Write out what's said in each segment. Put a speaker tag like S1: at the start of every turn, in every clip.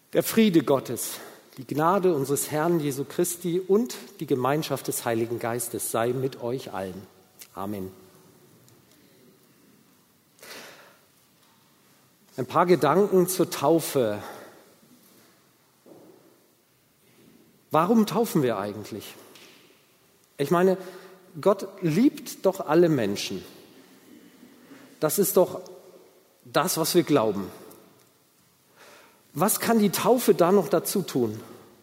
S1: Der Friede Gottes, die Gnade unseres Herrn Jesu Christi und die Gemeinschaft des Heiligen Geistes sei mit euch allen. Amen. Ein paar Gedanken zur Taufe. Warum taufen wir eigentlich? Ich meine, Gott liebt doch alle Menschen. Das ist doch das, was wir glauben. Was kann die Taufe da noch dazu tun?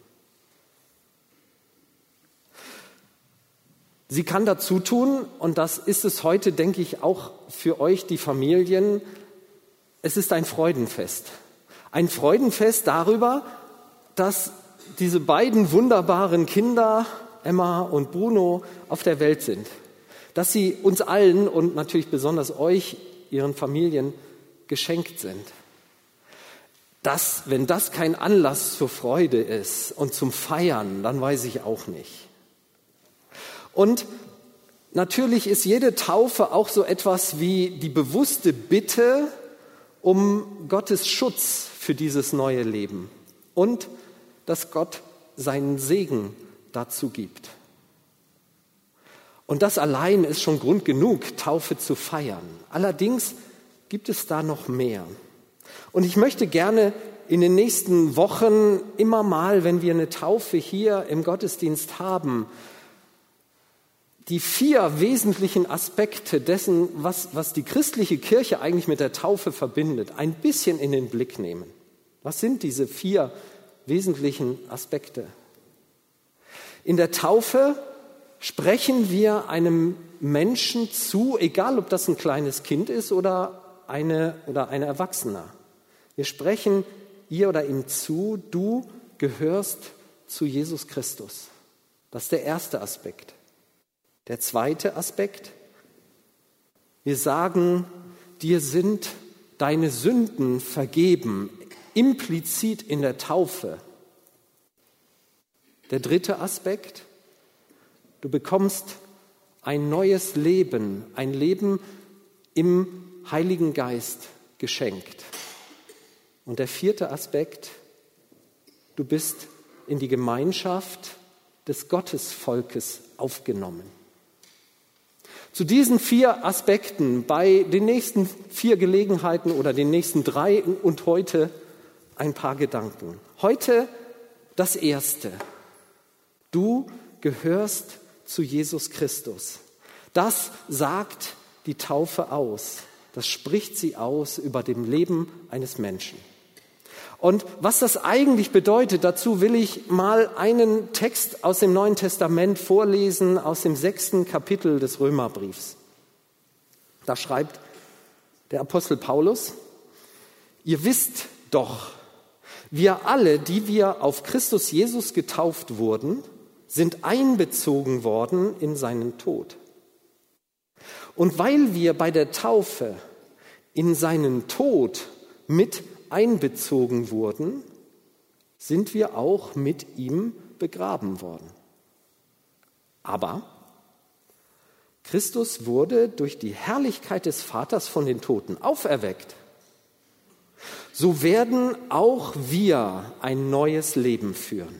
S1: Sie kann dazu tun, und das ist es heute, denke ich, auch für euch, die Familien, es ist ein Freudenfest. Ein Freudenfest darüber, dass diese beiden wunderbaren Kinder, Emma und Bruno, auf der Welt sind. Dass sie uns allen und natürlich besonders euch, ihren Familien, geschenkt sind. Wenn das kein Anlass zur Freude ist und zum Feiern, dann weiß ich auch nicht. Und natürlich ist jede Taufe auch so etwas wie die bewusste Bitte um Gottes Schutz für dieses neue Leben und dass Gott seinen Segen dazu gibt. Und das allein ist schon Grund genug, Taufe zu feiern. Allerdings gibt es da noch mehr. Und ich möchte gerne in den nächsten Wochen immer mal, wenn wir eine Taufe hier im Gottesdienst haben, die 4 wesentlichen Aspekte dessen, was die christliche Kirche eigentlich mit der Taufe verbindet, ein bisschen in den Blick nehmen. Was sind diese 4 wesentlichen Aspekte? In der Taufe sprechen wir einem Menschen zu, egal ob das ein kleines Kind ist oder ein Erwachsener. Wir sprechen ihr oder ihm zu, du gehörst zu Jesus Christus. Das ist der erste Aspekt. Der zweite Aspekt, wir sagen, dir sind deine Sünden vergeben, implizit in der Taufe. Der dritte Aspekt, du bekommst ein neues Leben, ein Leben im Heiligen Geist geschenkt. Und der vierte Aspekt, du bist in die Gemeinschaft des Gottesvolkes aufgenommen. Zu diesen 4 Aspekten bei den nächsten 4 Gelegenheiten oder den nächsten 3 und heute ein paar Gedanken. Heute das erste. Du gehörst zu Jesus Christus. Das sagt die Taufe aus. Das spricht sie aus über dem Leben eines Menschen. Und was das eigentlich bedeutet, dazu will ich mal einen Text aus dem Neuen Testament vorlesen, aus dem 6. Kapitel des Römerbriefs. Da schreibt der Apostel Paulus: Ihr wisst doch, wir alle, die wir auf Christus Jesus getauft wurden, sind einbezogen worden in seinen Tod. Und weil wir bei der Taufe in seinen Tod mit einbezogen wurden, sind wir auch mit ihm begraben worden. Aber Christus wurde durch die Herrlichkeit des Vaters von den Toten auferweckt. So werden auch wir ein neues Leben führen.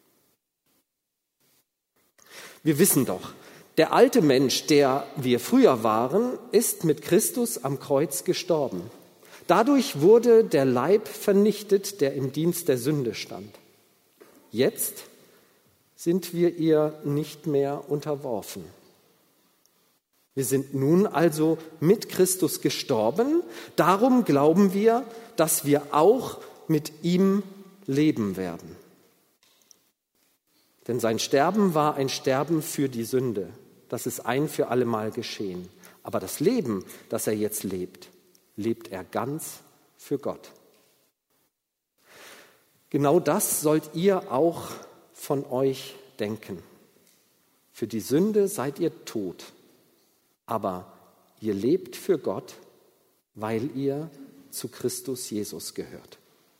S1: Wir wissen doch, der alte Mensch, der wir früher waren, ist mit Christus am Kreuz gestorben. Dadurch wurde der Leib vernichtet, der im Dienst der Sünde stand. Jetzt sind wir ihr nicht mehr unterworfen. Wir sind nun also mit Christus gestorben. Darum glauben wir, dass wir auch mit ihm leben werden. Denn sein Sterben war ein Sterben für die Sünde. Das ist ein für allemal geschehen. Aber das Leben, das er jetzt lebt, lebt er ganz für Gott. Genau das sollt ihr auch von euch denken. Für die Sünde seid ihr tot, aber ihr lebt für Gott, weil ihr zu Christus Jesus gehört.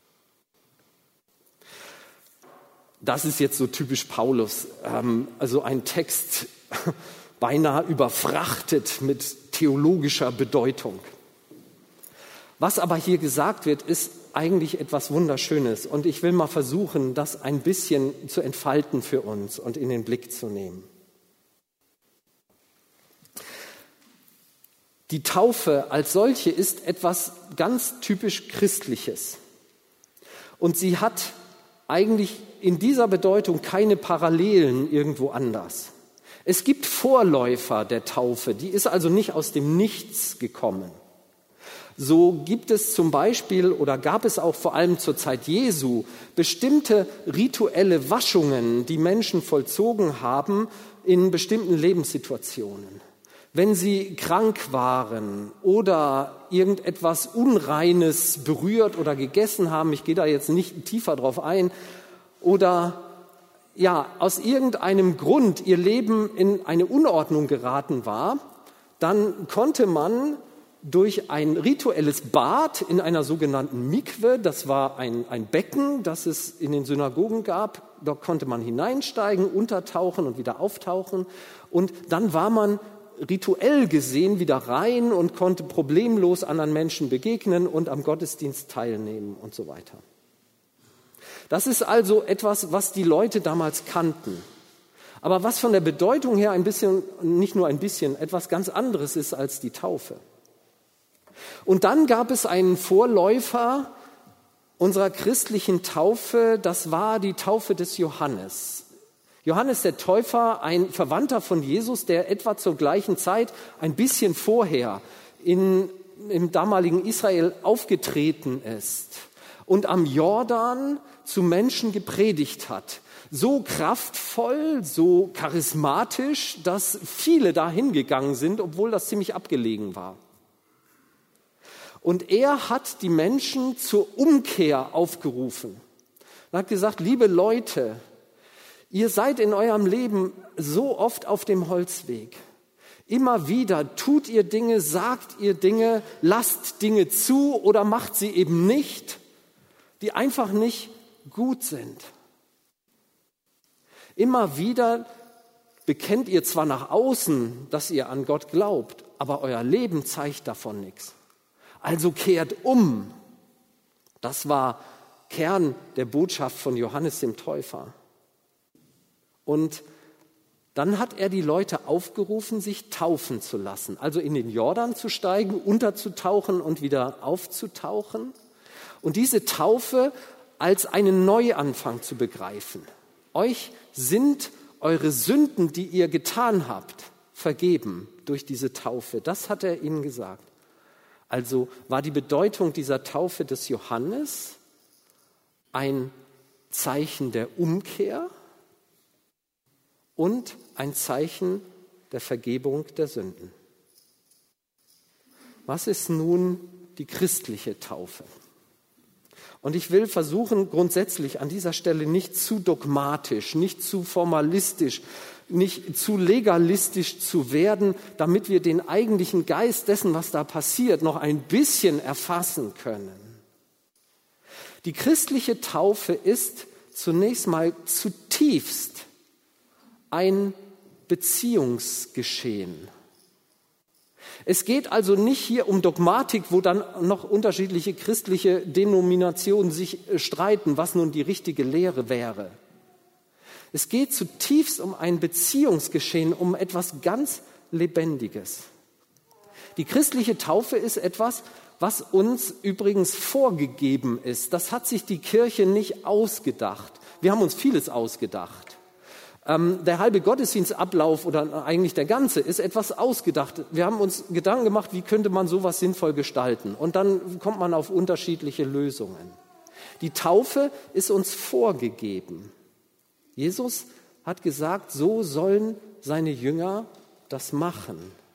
S1: Das ist jetzt so typisch Paulus, also ein Text beinahe überfrachtet mit theologischer Bedeutung. Was aber hier gesagt wird, ist eigentlich etwas Wunderschönes. Und ich will mal versuchen, das ein bisschen zu entfalten für uns und in den Blick zu nehmen. Die Taufe als solche ist etwas ganz typisch Christliches. Und sie hat eigentlich in dieser Bedeutung keine Parallelen irgendwo anders. Es gibt Vorläufer der Taufe, die ist also nicht aus dem Nichts gekommen. So gibt es zum Beispiel oder gab es auch vor allem zur Zeit Jesu bestimmte rituelle Waschungen, die Menschen vollzogen haben in bestimmten Lebenssituationen. Wenn sie krank waren oder irgendetwas Unreines berührt oder gegessen haben, ich gehe da jetzt nicht tiefer drauf ein, oder aus irgendeinem Grund ihr Leben in eine Unordnung geraten war, dann konnte man durch ein rituelles Bad in einer sogenannten Mikwe, das war ein Becken, das es in den Synagogen gab, da konnte man hineinsteigen, untertauchen und wieder auftauchen und dann war man rituell gesehen wieder rein und konnte problemlos anderen Menschen begegnen und am Gottesdienst teilnehmen und so weiter. Das ist also etwas, was die Leute damals kannten. Aber was von der Bedeutung her ein bisschen, nicht nur ein bisschen, etwas ganz anderes ist als die Taufe. Und dann gab es einen Vorläufer unserer christlichen Taufe, das war die Taufe des Johannes. Johannes der Täufer, ein Verwandter von Jesus, der etwa zur gleichen Zeit, ein bisschen vorher, im damaligen Israel aufgetreten ist und am Jordan zu Menschen gepredigt hat. So kraftvoll, so charismatisch, dass viele da hingegangen sind, obwohl das ziemlich abgelegen war. Und er hat die Menschen zur Umkehr aufgerufen. Er hat gesagt, liebe Leute, ihr seid in eurem Leben so oft auf dem Holzweg. Immer wieder tut ihr Dinge, sagt ihr Dinge, lasst Dinge zu oder macht sie eben nicht, die einfach nicht gut sind. Immer wieder bekennt ihr zwar nach außen, dass ihr an Gott glaubt, aber euer Leben zeigt davon nichts. Also kehrt um. Das war Kern der Botschaft von Johannes dem Täufer. Und dann hat er die Leute aufgerufen, sich taufen zu lassen, also in den Jordan zu steigen, unterzutauchen und wieder aufzutauchen. Und diese Taufe als einen Neuanfang zu begreifen. Euch sind eure Sünden, die ihr getan habt, vergeben durch diese Taufe. Das hat er ihnen gesagt. Also war die Bedeutung dieser Taufe des Johannes ein Zeichen der Umkehr und ein Zeichen der Vergebung der Sünden. Was ist nun die christliche Taufe? Und ich will versuchen, grundsätzlich an dieser Stelle nicht zu dogmatisch, nicht zu formalistisch, nicht zu legalistisch zu werden, damit wir den eigentlichen Geist dessen, was da passiert, noch ein bisschen erfassen können. Die christliche Taufe ist zunächst mal zutiefst ein Beziehungsgeschehen. Es geht also nicht hier um Dogmatik, wo dann noch unterschiedliche christliche Denominationen sich streiten, was nun die richtige Lehre wäre. Es geht zutiefst um ein Beziehungsgeschehen, um etwas ganz Lebendiges. Die christliche Taufe ist etwas, was uns übrigens vorgegeben ist. Das hat sich die Kirche nicht ausgedacht. Wir haben uns vieles ausgedacht. Der halbe Gottesdienstablauf oder eigentlich der ganze ist etwas ausgedacht. Wir haben uns Gedanken gemacht, wie könnte man sowas sinnvoll gestalten? Und dann kommt man auf unterschiedliche Lösungen. Die Taufe ist uns vorgegeben. Jesus hat gesagt, so sollen seine Jünger das machen.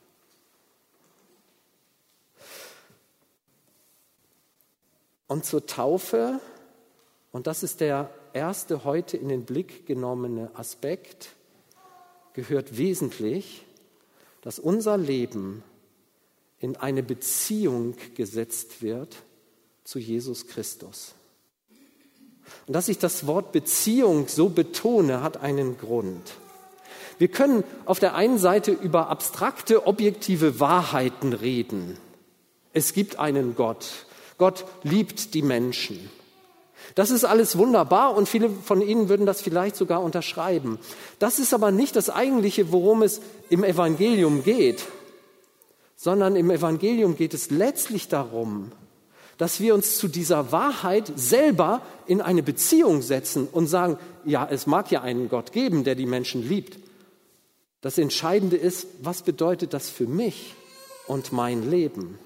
S1: Und zur Taufe, und das ist der erste heute in den Blick genommene Aspekt, gehört wesentlich, dass unser Leben in eine Beziehung gesetzt wird zu Jesus Christus. Und dass ich das Wort Beziehung so betone, hat einen Grund. Wir können auf der einen Seite über abstrakte, objektive Wahrheiten reden. Es gibt einen Gott. Gott liebt die Menschen. Das ist alles wunderbar und viele von Ihnen würden das vielleicht sogar unterschreiben. Das ist aber nicht das Eigentliche, worum es im Evangelium geht, sondern im Evangelium geht es letztlich darum, dass wir uns zu dieser Wahrheit selber in eine Beziehung setzen und sagen, ja, es mag ja einen Gott geben, der die Menschen liebt. Das Entscheidende ist, was bedeutet das für mich und mein Leben?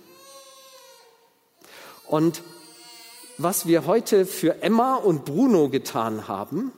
S1: Und was wir heute für Emma und Bruno getan haben,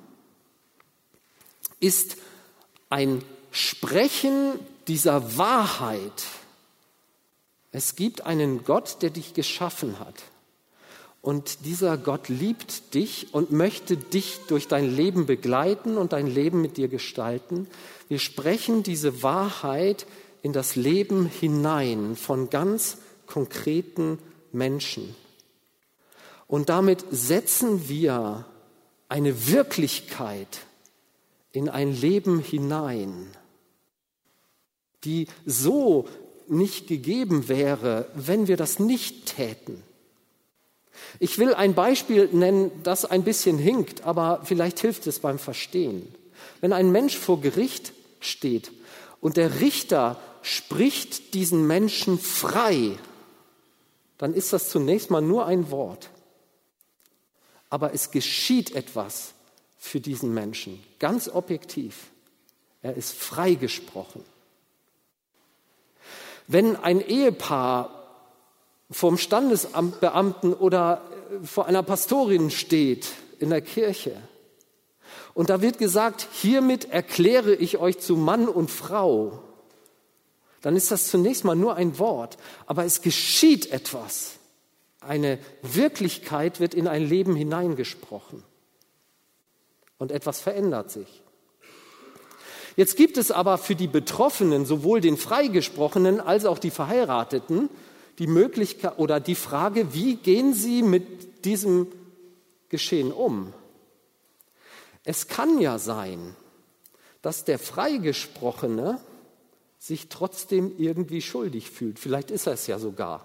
S1: ist ein Sprechen dieser Wahrheit. Es gibt einen Gott, der dich geschaffen hat. Und dieser Gott liebt dich und möchte dich durch dein Leben begleiten und dein Leben mit dir gestalten. Wir sprechen diese Wahrheit in das Leben hinein von ganz konkreten Menschen. Und damit setzen wir eine Wirklichkeit in ein Leben hinein, die so nicht gegeben wäre, wenn wir das nicht täten. Ich will ein Beispiel nennen, das ein bisschen hinkt, aber vielleicht hilft es beim Verstehen. Wenn ein Mensch vor Gericht steht und der Richter spricht diesen Menschen frei, dann ist das zunächst mal nur ein Wort. Aber es geschieht etwas für diesen Menschen, ganz objektiv. Er ist freigesprochen. Wenn ein Ehepaar vor dem Standesamtbeamten oder vor einer Pastorin steht in der Kirche und da wird gesagt, hiermit erkläre ich euch zu Mann und Frau, dann ist das zunächst mal nur ein Wort, aber es geschieht etwas. Eine Wirklichkeit wird in ein Leben hineingesprochen und etwas verändert sich. Jetzt gibt es aber für die Betroffenen, sowohl den Freigesprochenen als auch die Verheirateten, die Möglichkeit oder die Frage, wie gehen sie mit diesem Geschehen um? Es kann ja sein, dass der Freigesprochene sich trotzdem irgendwie schuldig fühlt. Vielleicht ist er es ja sogar.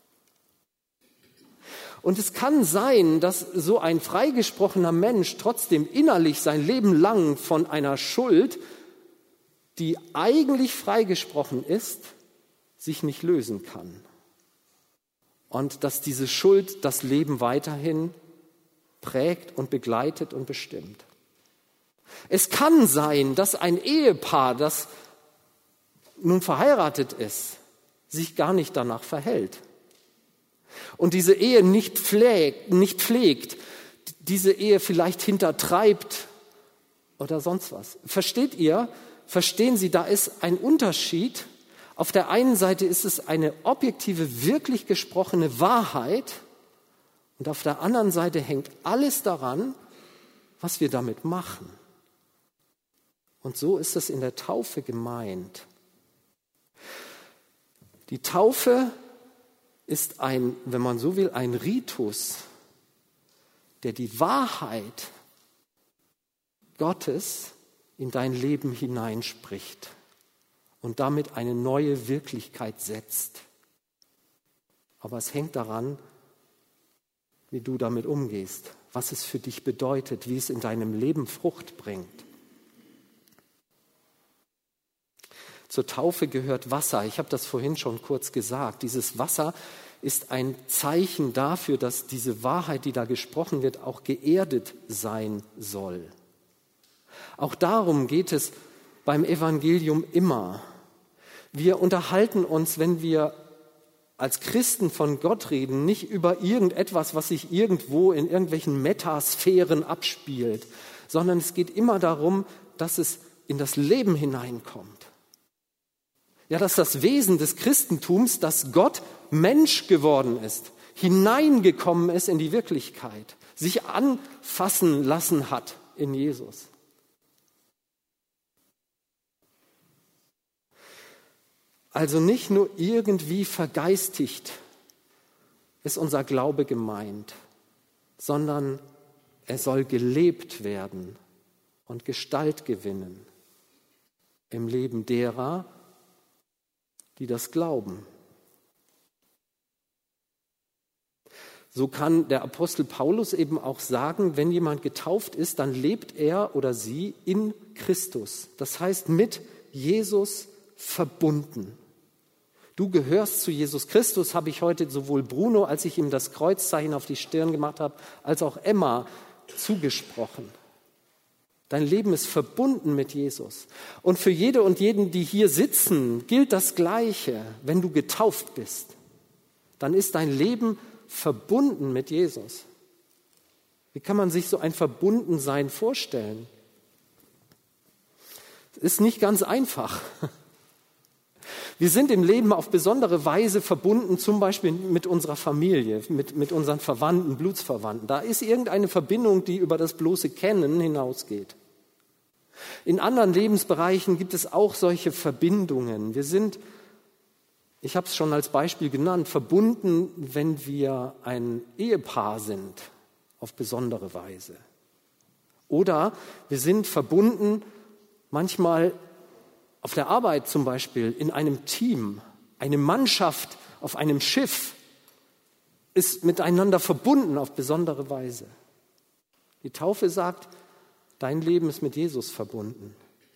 S1: Und es kann sein, dass so ein freigesprochener Mensch trotzdem innerlich sein Leben lang von einer Schuld, die eigentlich freigesprochen ist, sich nicht lösen kann. Und dass diese Schuld das Leben weiterhin prägt und begleitet und bestimmt. Es kann sein, dass ein Ehepaar, das nun verheiratet ist, sich gar nicht danach verhält. Und diese Ehe nicht pflegt, diese Ehe vielleicht hintertreibt oder sonst was. Verstehen Sie, da ist ein Unterschied. Auf der einen Seite ist es eine objektive, wirklich gesprochene Wahrheit und auf der anderen Seite hängt alles daran, was wir damit machen. Und so ist es in der Taufe gemeint. Die Taufe ist wenn man so will, ein Ritus, der die Wahrheit Gottes in dein Leben hineinspricht und damit eine neue Wirklichkeit setzt. Aber es hängt daran, wie du damit umgehst, was es für dich bedeutet, wie es in deinem Leben Frucht bringt. Zur Taufe gehört Wasser. Ich habe das vorhin schon kurz gesagt. Dieses Wasser ist ein Zeichen dafür, dass diese Wahrheit, die da gesprochen wird, auch geerdet sein soll. Auch darum geht es beim Evangelium immer. Wir unterhalten uns, wenn wir als Christen von Gott reden, nicht über irgendetwas, was sich irgendwo in irgendwelchen Metasphären abspielt, sondern es geht immer darum, dass es in das Leben hineinkommt. Ja, dass das Wesen des Christentums, dass Gott Mensch geworden ist, hineingekommen ist in die Wirklichkeit, sich anfassen lassen hat in Jesus. Also nicht nur irgendwie vergeistigt ist unser Glaube gemeint, sondern er soll gelebt werden und Gestalt gewinnen im Leben derer, die das glauben. So kann der Apostel Paulus eben auch sagen, wenn jemand getauft ist, dann lebt er oder sie in Christus. Das heißt, mit Jesus verbunden. Du gehörst zu Jesus Christus, habe ich heute sowohl Bruno, als ich ihm das Kreuzzeichen auf die Stirn gemacht habe, als auch Emma zugesprochen. Dein Leben ist verbunden mit Jesus. Und für jede und jeden, die hier sitzen, gilt das Gleiche. Wenn du getauft bist, dann ist dein Leben verbunden mit Jesus. Wie kann man sich so ein Verbundensein vorstellen? Es ist nicht ganz einfach. Wir sind im Leben auf besondere Weise verbunden, zum Beispiel mit unserer Familie, mit unseren Verwandten, Blutsverwandten. Da ist irgendeine Verbindung, die über das bloße Kennen hinausgeht. In anderen Lebensbereichen gibt es auch solche Verbindungen. Wir sind, ich habe es schon als Beispiel genannt, verbunden, wenn wir ein Ehepaar sind, auf besondere Weise. Oder wir sind verbunden, manchmal auf der Arbeit zum Beispiel, in einem Team. Eine Mannschaft auf einem Schiff ist miteinander verbunden auf besondere Weise. Die Taufe sagt, dein Leben ist mit Jesus verbunden.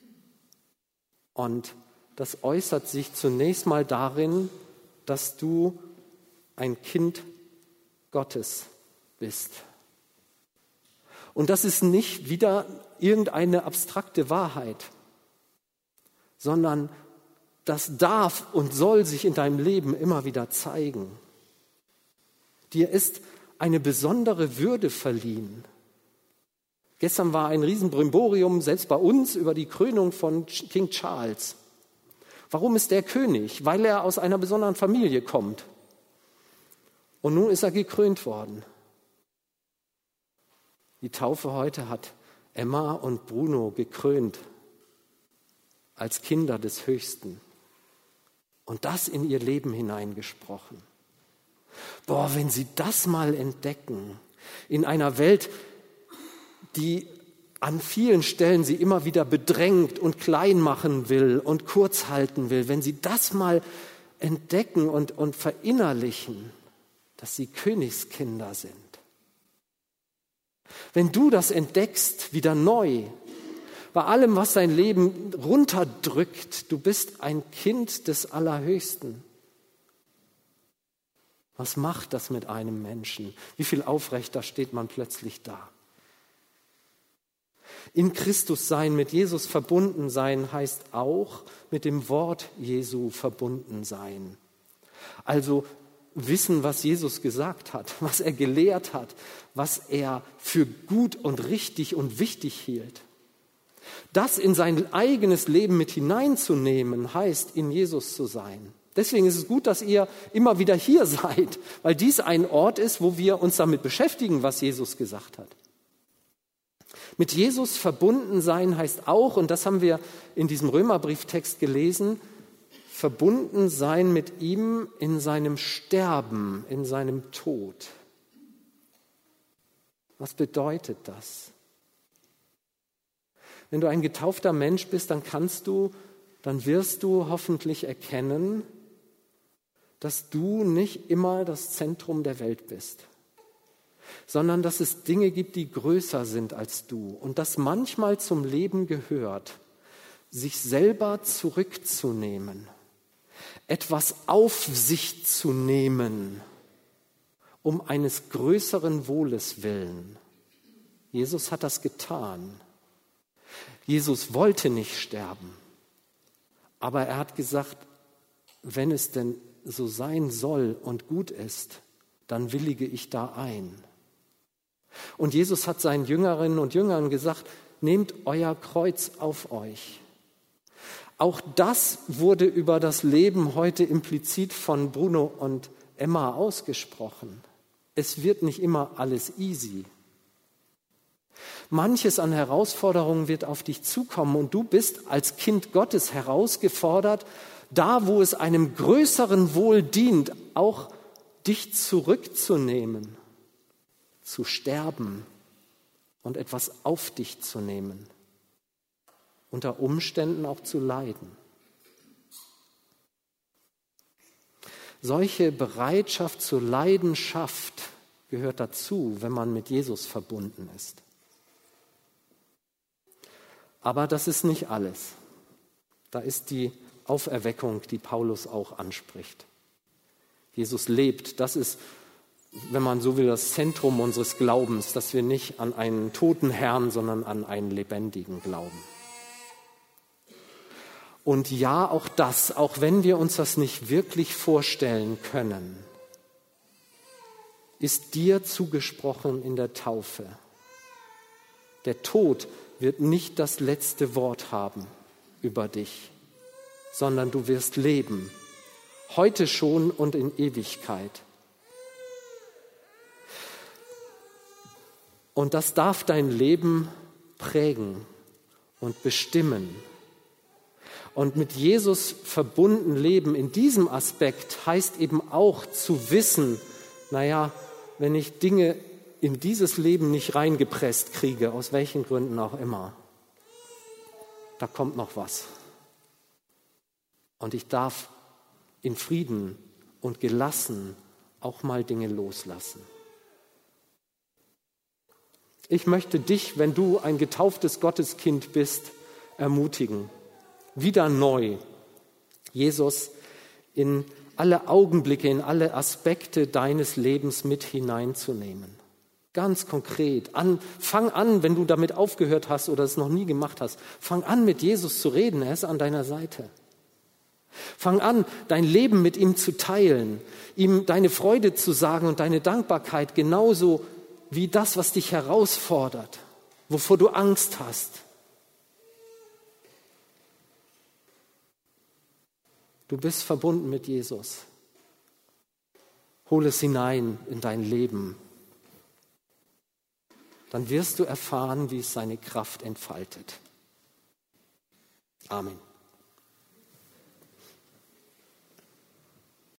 S1: Und das äußert sich zunächst mal darin, dass du ein Kind Gottes bist. Und das ist nicht wieder irgendeine abstrakte Wahrheit, sondern das darf und soll sich in deinem Leben immer wieder zeigen. Dir ist eine besondere Würde verliehen. Gestern war ein Riesenbrimborium, selbst bei uns, über die Krönung von King Charles. Warum ist der König? Weil er aus einer besonderen Familie kommt. Und nun ist er gekrönt worden. Die Taufe heute hat Emma und Bruno gekrönt als Kinder des Höchsten und das in ihr Leben hineingesprochen. Boah, wenn sie das mal entdecken, in einer Welt, die an vielen Stellen sie immer wieder bedrängt und klein machen will und kurz halten will, wenn sie das mal entdecken und verinnerlichen, dass sie Königskinder sind. Wenn du das entdeckst, wieder neu, bei allem, was dein Leben runterdrückt, du bist ein Kind des Allerhöchsten. Was macht das mit einem Menschen? Wie viel aufrechter steht man plötzlich da? In Christus sein, mit Jesus verbunden sein, heißt auch mit dem Wort Jesu verbunden sein. Also wissen, was Jesus gesagt hat, was er gelehrt hat, was er für gut und richtig und wichtig hielt. Das in sein eigenes Leben mit hineinzunehmen, heißt, in Jesus zu sein. Deswegen ist es gut, dass ihr immer wieder hier seid, weil dies ein Ort ist, wo wir uns damit beschäftigen, was Jesus gesagt hat. Mit Jesus verbunden sein heißt auch, und das haben wir in diesem Römerbrieftext gelesen, verbunden sein mit ihm in seinem Sterben, in seinem Tod. Was bedeutet das? Wenn du ein getaufter Mensch bist, dann wirst du hoffentlich erkennen, dass du nicht immer das Zentrum der Welt bist, sondern dass es Dinge gibt, die größer sind als du und dass manchmal zum Leben gehört, sich selber zurückzunehmen, etwas auf sich zu nehmen, um eines größeren Wohles willen. Jesus hat das getan. Jesus wollte nicht sterben, aber er hat gesagt, wenn es denn so sein soll und gut ist, dann willige ich da ein. Und Jesus hat seinen Jüngerinnen und Jüngern gesagt, nehmt euer Kreuz auf euch. Auch das wurde über das Leben heute implizit von Bruno und Emma ausgesprochen. Es wird nicht immer alles easy. Manches an Herausforderungen wird auf dich zukommen und du bist als Kind Gottes herausgefordert, da wo es einem größeren Wohl dient, auch dich zurückzunehmen, zu sterben und etwas auf dich zu nehmen, unter Umständen auch zu leiden. Solche Bereitschaft zur Leidenschaft gehört dazu, wenn man mit Jesus verbunden ist. Aber das ist nicht alles. Da ist die Auferweckung, die Paulus auch anspricht. Jesus lebt, das ist, wenn man so will, das Zentrum unseres Glaubens, dass wir nicht an einen toten Herrn, sondern an einen lebendigen glauben. Und ja, auch das, auch wenn wir uns das nicht wirklich vorstellen können, ist dir zugesprochen in der Taufe. Der Tod wird nicht das letzte Wort haben über dich, sondern du wirst leben, heute schon und in Ewigkeit. Und das darf dein Leben prägen und bestimmen. Und mit Jesus verbunden leben in diesem Aspekt heißt eben auch zu wissen, wenn ich Dinge in dieses Leben nicht reingepresst kriege, aus welchen Gründen auch immer, da kommt noch was. Und ich darf in Frieden und gelassen auch mal Dinge loslassen. Ich möchte dich, wenn du ein getauftes Gotteskind bist, ermutigen, wieder neu Jesus in alle Augenblicke, in alle Aspekte deines Lebens mit hineinzunehmen. Ganz konkret. Fang an, wenn du damit aufgehört hast oder es noch nie gemacht hast, fang an, mit Jesus zu reden. Er ist an deiner Seite. Fang an, dein Leben mit ihm zu teilen, ihm deine Freude zu sagen und deine Dankbarkeit, genauso wie das, was dich herausfordert, wovor du Angst hast. Du bist verbunden mit Jesus. Hol es hinein in dein Leben. Dann wirst du erfahren, wie es seine Kraft entfaltet. Amen.